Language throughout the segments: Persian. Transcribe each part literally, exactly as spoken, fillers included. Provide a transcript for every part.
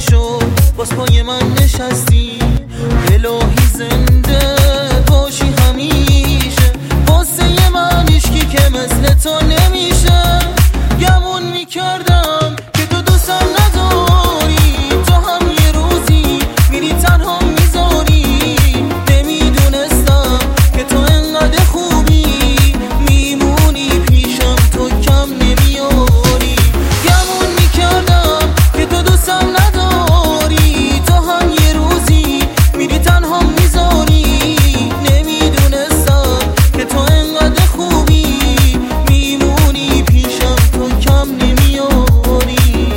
شد باز پای من نشستی. الهی زنده باشی همیشه، واسه من هیچکی که مثل تو نمیشه. گمون میکردم که تو دوستم نداری، تو هم یه روزی میری تنها میذاری. نمیدونستم که تو انقدر خوبی، میمونی پیشم تو کم نمیاری. گمون میکردم که تو دوستم نداری، تو هم یه روزی میری تنها میذاری. نمیدونستم که تو انقدر خوبی، میمونی پیشم تو کم نمیاری.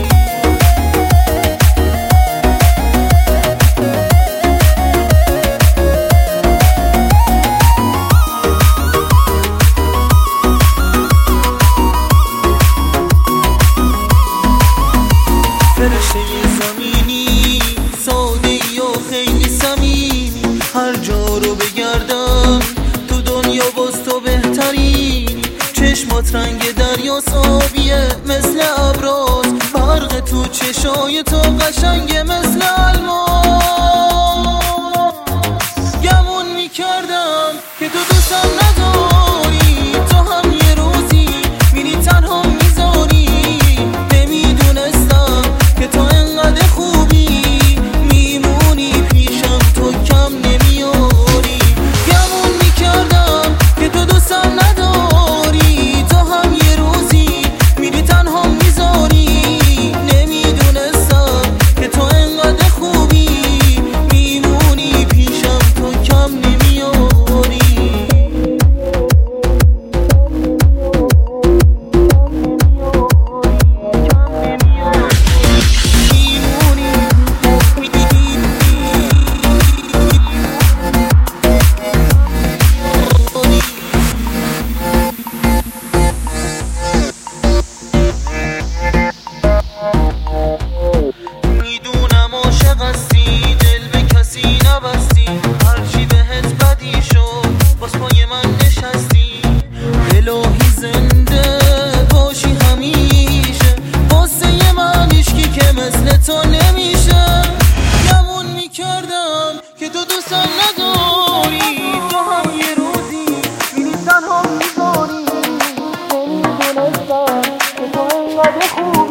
فرشته زمینی، ساده و خیلی صمیمی، هر جا رو بگردم تو دنیا باز تو بهترینی. چشمات رنگ دریا آبیه مثل ابراز، برق تو چشای تو قشنگه مثل الماس. گمون میکردم که تو دوستم نداری، تو هم یه روزی میری تنها میذاری. نمیدونستم که تو انقدر خوبی، میمونی پیشم تو کم نمیاری. گمون میکردم که تو دوستم نداری، تو هم یه روزی میری تنها میذاری. نمیدونستم که تو انقدر خوبی، میمونی پیشم تو کم نمیاری. میدونم عاشق هستی، دل به کسی نبستی، هرچی بهت بدی شد باز پای من نشستی. الهی زنده باشی همیشه، واسه من هیچکی که مثل تو نمیشه. گمون میکردم که تو دوستم نداری، تو هم یه روزی میری تنها میذاری. نمیدونستم که تو انقدر خوب